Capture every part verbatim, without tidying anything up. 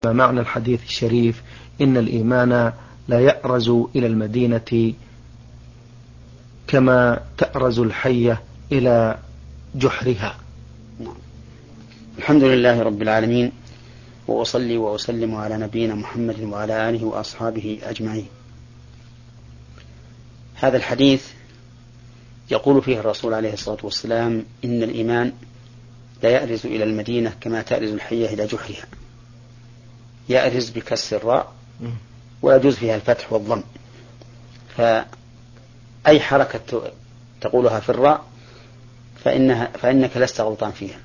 معنى الحديث الشريف إن الإيمان لا يأرز إلى المدينة كما تأرز الحية إلى جحرها. الحمد لله رب العالمين، وأصلي وأسلم على نبينا محمد وعلى آله وأصحابه أجمعين. هذا الحديث يقول فيه الرسول عليه الصلاة والسلام إن الإيمان لا يأرز إلى المدينة كما تأرز الحية إلى جحرها. يأرز بكسر الراء ويجوز فيها الفتح والضم، فأي حركة تقولها في الراء فإنها فإنك لست غلطان فيها.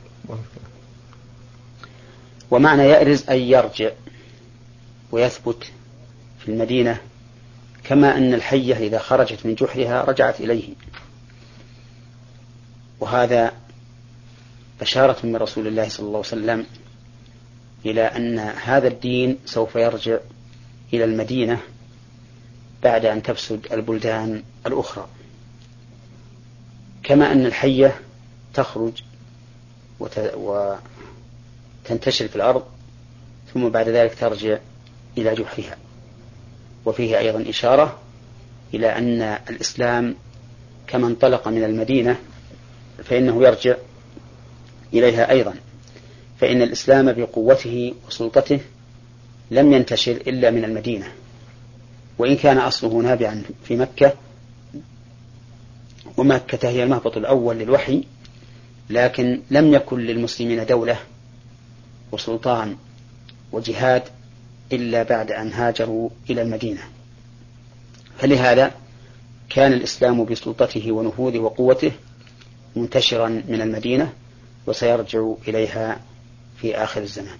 ومعنى يأرز أي يرجع ويثبت في المدينة، كما أن الحية إذا خرجت من جحرها رجعت إليه. وهذا بشارة من رسول الله صلى الله عليه وسلم إلى أن هذا الدين سوف يرجع إلى المدينة بعد أن تفسد البلدان الأخرى، كما أن الحية تخرج وتنتشر في الأرض ثم بعد ذلك ترجع إلى جحرها. وفيه أيضا إشارة إلى أن الإسلام كما انطلق من المدينة فإنه يرجع إليها أيضا، فإن الإسلام بقوته وسلطته لم ينتشر إلا من المدينة، وإن كان أصله نابعا في مكة، ومكة هي المهبط الأول للوحي، لكن لم يكن للمسلمين دولة وسلطان وجهاد إلا بعد أن هاجروا إلى المدينة. فلهذا كان الإسلام بسلطته ونفوذه وقوته منتشرا من المدينة، وسيرجع إليها في آخر الزمان.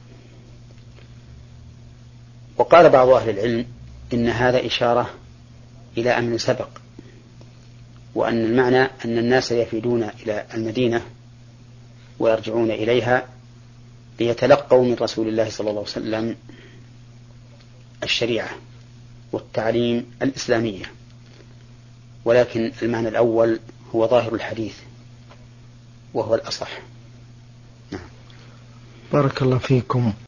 وقال بعض أهل العلم إن هذا إشارة إلى أمر سبق، وأن المعنى أن الناس يفيدون إلى المدينة ويرجعون إليها ليتلقوا من رسول الله صلى الله عليه وسلم الشريعة والتعليم الإسلامية، ولكن المعنى الأول هو ظاهر الحديث وهو الأصح. بارك الله فيكم.